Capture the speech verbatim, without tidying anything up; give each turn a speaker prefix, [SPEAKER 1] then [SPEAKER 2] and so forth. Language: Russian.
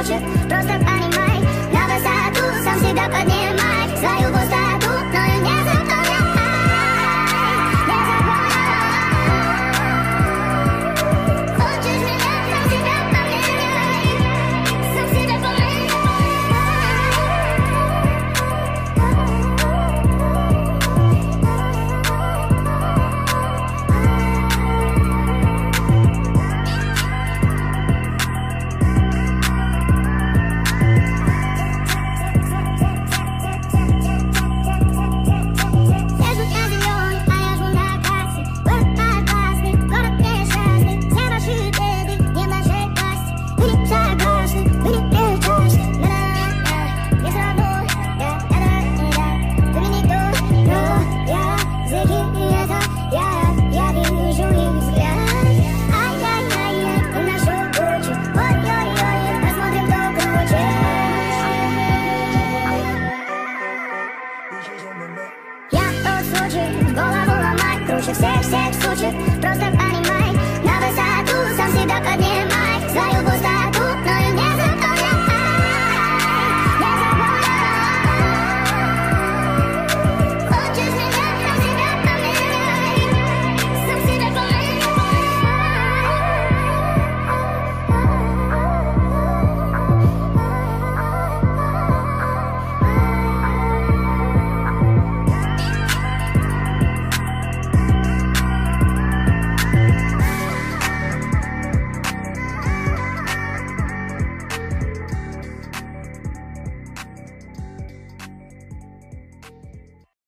[SPEAKER 1] случаев. Просто понимай, на высоту сам себя поднимай. Свою пустоту, но и не заполняй. Не заполняй. Хочешь меня, сам себя поменяй. Сам себя поменяй. Я тот случай, голову ломать круче всех-всех сучек. Просто